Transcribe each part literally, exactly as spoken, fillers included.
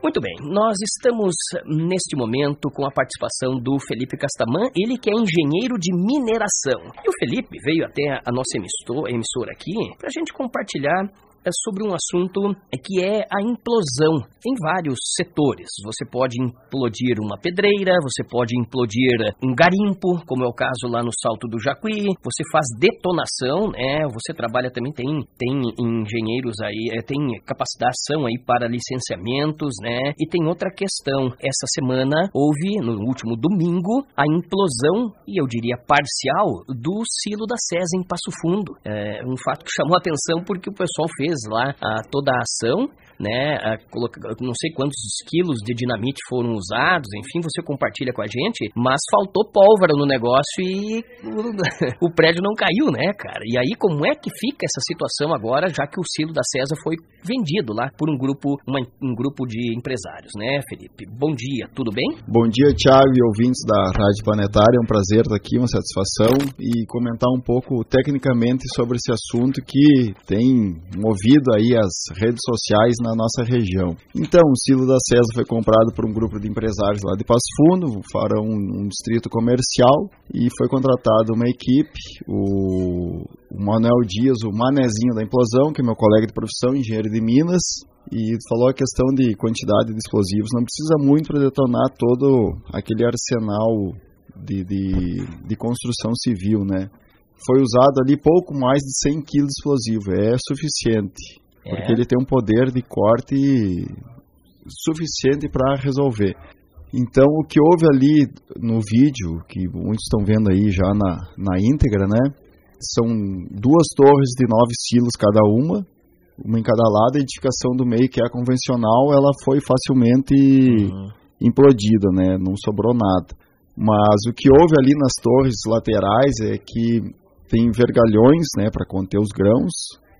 Muito bem, nós estamos neste momento com a participação do Felipe Castamã, ele que é engenheiro de mineração. E o Felipe veio até a nossa emissora aqui para a gente compartilhar sobre um assunto que é a implosão em vários setores. Você pode implodir uma pedreira, você pode implodir um garimpo, como é o caso lá no Salto do Jacuí, você faz detonação, né? Você trabalha também, tem, tem engenheiros aí, tem capacitação aí para licenciamentos, né? E tem outra questão, essa semana houve, no último domingo, a implosão, e eu diria parcial, do silo da SESA em Passo Fundo. É um fato que chamou a atenção porque o pessoal fez lá a, toda a ação, né, a, coloca, não sei quantos quilos de dinamite foram usados, enfim, você compartilha com a gente, mas faltou pólvora no negócio e o, o prédio não caiu, né, cara? E aí como é que fica essa situação agora, já que o silo da SESA foi vendido lá por um grupo, uma, um grupo de empresários, né, Felipe? Bom dia, tudo bem? Bom dia, Thiago e ouvintes da Rádio Planetária, é um prazer estar aqui, uma satisfação, e comentar um pouco tecnicamente sobre esse assunto que tem movido aí as redes sociais na nossa região. Então, o silo da SESA foi comprado por um grupo de empresários lá de Passo Fundo, para um, um distrito comercial, e foi contratada uma equipe, o, o Manuel Dias, o Manezinho da implosão, que é meu colega de profissão, engenheiro de Minas, e falou a questão de quantidade de explosivos. Não precisa muito para detonar todo aquele arsenal de, de, de construção civil, né? Foi usado ali pouco mais de cem quilos de explosivo, é suficiente, é. Porque ele tem um poder de corte suficiente para resolver. Então, o que houve ali no vídeo, que muitos estão vendo aí já na, na íntegra, né? São duas torres de nove silos cada uma, uma em cada lado. A edificação do meio, que é a convencional, ela foi facilmente uhum. implodida, né? Não sobrou nada. Mas o que houve ali nas torres laterais é que tem vergalhões, né, para conter os grãos,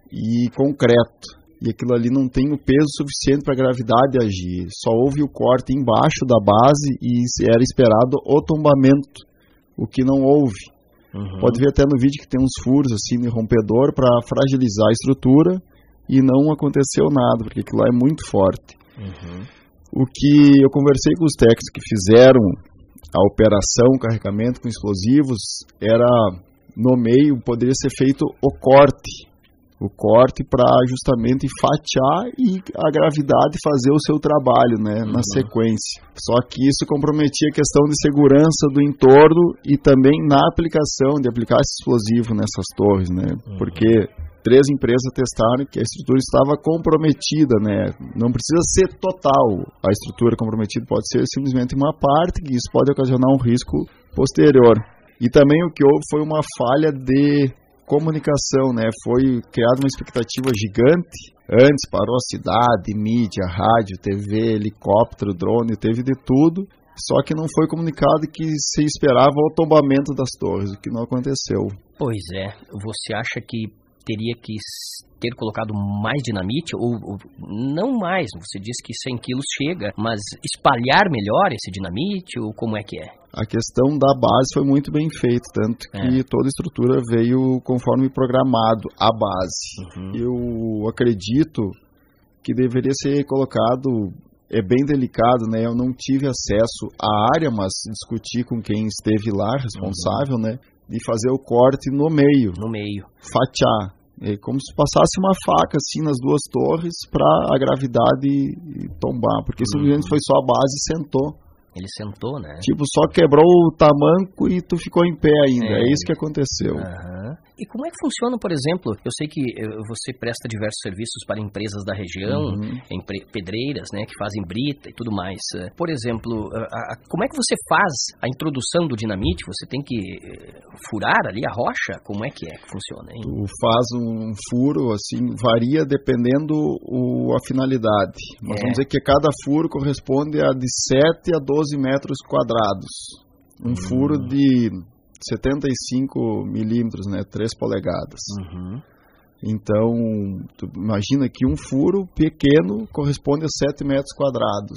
e concreto. E aquilo ali não tem o peso suficiente para a gravidade agir. Só houve o corte embaixo da base e era esperado o tombamento, o que não houve. Uhum. Pode ver até no vídeo que tem uns furos assim de rompedor para fragilizar a estrutura, e não aconteceu nada, porque aquilo lá é muito forte. Uhum. O que eu conversei com os técnicos que fizeram a operação, o carregamento com explosivos, era no meio, poderia ser feito o corte. O corte para justamente fatiar e a gravidade fazer o seu trabalho, né, uhum. na sequência. Só que isso comprometia a questão de segurança do entorno e também na aplicação, de aplicar esse explosivo nessas torres, né, uhum. porque três empresas testaram que a estrutura estava comprometida, né, não precisa ser total a estrutura comprometida, pode ser simplesmente uma parte, que isso pode ocasionar um risco posterior. E também o que houve foi uma falha de comunicação, né? Foi criada uma expectativa gigante. Antes parou a cidade, mídia, rádio, T V, helicóptero, drone, teve de tudo. Só que não foi comunicado que se esperava o tombamento das torres, o que não aconteceu. Pois é. Você acha que teria que ter colocado mais dinamite, ou, ou não mais, você disse que cem quilos chega, mas espalhar melhor esse dinamite, ou como é que é? A questão da base foi muito bem feita, tanto que é. toda a estrutura veio conforme programado, a base. Uhum. Eu acredito que deveria ser colocado, é bem delicado, né? Eu não tive acesso à área, mas discuti com quem esteve lá, responsável, uhum. né? De fazer o corte no meio. No meio. Fatiar. É como se passasse uma faca assim nas duas torres para a gravidade tombar, porque uhum. simplesmente foi só a base e sentou. Ele sentou, né? Tipo, só quebrou o tamanco e tu ficou em pé ainda. É, é isso que aconteceu. Uhum. E como é que funciona, por exemplo, eu sei que você presta diversos serviços para empresas da região, uhum. empre- pedreiras, né, que fazem brita e tudo mais. Por exemplo, a, a, como é que você faz a introdução do dinamite? Você tem que furar ali a rocha? Como é que é que funciona, hein? Tu faz um furo, assim, varia dependendo o, a finalidade. Mas é. vamos dizer que cada furo corresponde a de sete a doze metros quadrados. Um hum. furo de setenta e cinco milímetros, né, três polegadas. Uhum. Então, tu imagina que um furo pequeno corresponde a sete metros quadrados.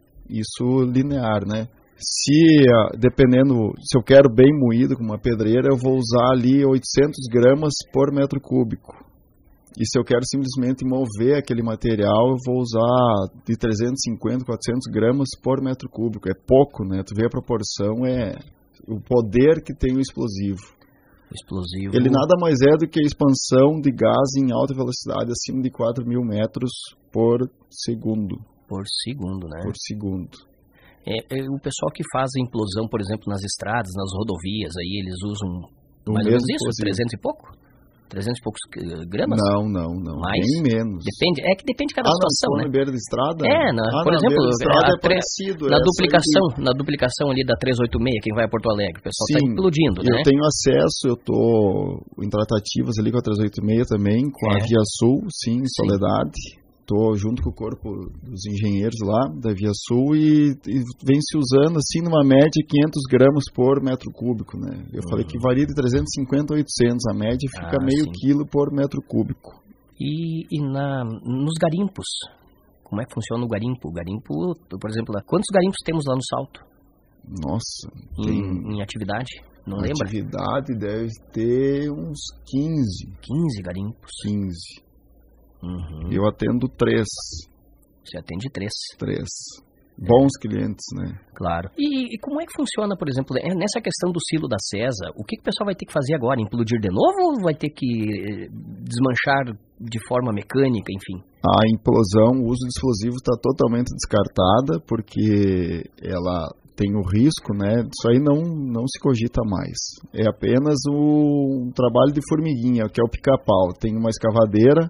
Isso linear, né? Se, dependendo, se eu quero bem moído com uma pedreira, eu vou usar ali oitocentos gramas por metro cúbico. E se eu quero simplesmente mover aquele material, eu vou usar de trezentos e cinquenta, quatrocentos gramas por metro cúbico. É pouco, né? Tu vê a proporção, é o poder que tem o explosivo. Explosivo. Ele nada mais é do que a expansão de gás em alta velocidade acima de quatro mil metros por segundo. Por segundo, né? Por segundo. É, é, o pessoal que faz a implosão, por exemplo, nas estradas, nas rodovias, aí eles usam o mais ou menos isso? Explosivo. trezentos e pouco? trezentos e poucos gramas? Não, não, não. Mais? Bem menos. Depende, é que depende de cada ah, situação, não, né? na beira da estrada? É, na, ah, por na exemplo, beira da estrada a, é parecido. Na é duplicação, na duplicação ali da trezentos e oitenta e seis, quem vai a Porto Alegre, o pessoal está implodindo, eu né? Eu tenho acesso, eu tô em tratativas ali com a trezentos e oitenta e seis também, com é. a Via Sul, sim, em sim. Soledade. Estou junto com o corpo dos engenheiros lá, da Via Sul, e, e vem se usando, assim, numa média de quinhentos gramas por metro cúbico, né? Eu uhum. falei que varia de trezentos e cinquenta a oitocentos, a média fica ah, meio sim. quilo por metro cúbico. E, e na, nos garimpos, como é que funciona o garimpo? O garimpo, por exemplo, quantos garimpos temos lá no Salto? Nossa, em, tem... em atividade? Não lembra? Atividade deve ter uns quinze. quinze garimpos? quinze. Uhum. Eu atendo três. Você atende três? Três. Bons é. clientes, né? Claro. E, e como é que funciona, por exemplo, nessa questão do silo da CESA, o que, que o pessoal vai ter que fazer agora? Implodir de novo ou vai ter que desmanchar de forma mecânica, enfim? A implosão, o uso de explosivo está totalmente descartada, porque ela tem o risco, né? Isso aí não, não se cogita mais. É apenas o, um trabalho de formiguinha, que é o pica-pau. Tem uma escavadeira,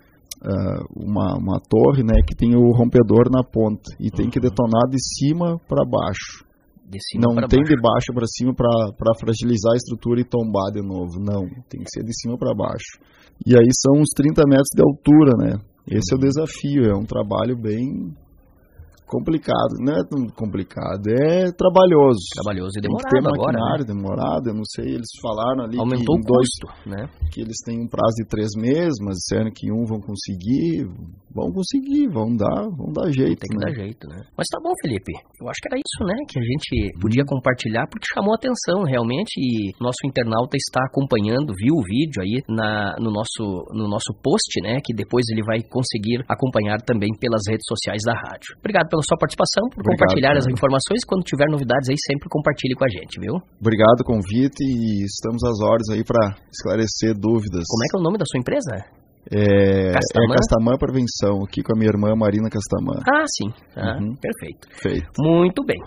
Uh, uma, uma torre, né, que tem o rompedor na ponta e uhum. tem que detonar de cima para baixo. De cima não pra tem baixo. de baixo para cima para fragilizar a estrutura e tombar de novo. Não, tem que ser de cima para baixo. E aí são uns trinta metros de altura, né? Esse uhum. é o desafio, é um trabalho bem complicado. Não é tão complicado, é trabalhoso. Trabalhoso e demorado tem que ter agora, maquinário, né? demorado, eu não sei, eles falaram ali aumentou que o custo, dois, né? Que eles têm um prazo de três meses, mas disseram que um vão conseguir, vão conseguir, vão dar, vão dar jeito. Tem que né? dar jeito, né? Mas tá bom, Felipe, eu acho que era isso, né, que a gente podia compartilhar, porque chamou a atenção realmente, e nosso internauta está acompanhando, viu o vídeo aí na, no, nosso, no nosso post, né, que depois ele vai conseguir acompanhar também pelas redes sociais da rádio. Obrigado pela sua participação, por Obrigado, compartilhar cara. as informações. Quando tiver novidades aí, sempre compartilhe com a gente, viu? Obrigado pelo convite e estamos às ordens aí para esclarecer dúvidas. Como é que é o nome da sua empresa? É Castamã? é Castamã Prevenção, aqui com a minha irmã Marina Castamã. Ah, sim. Ah, uhum. Perfeito. Feito. Muito bem.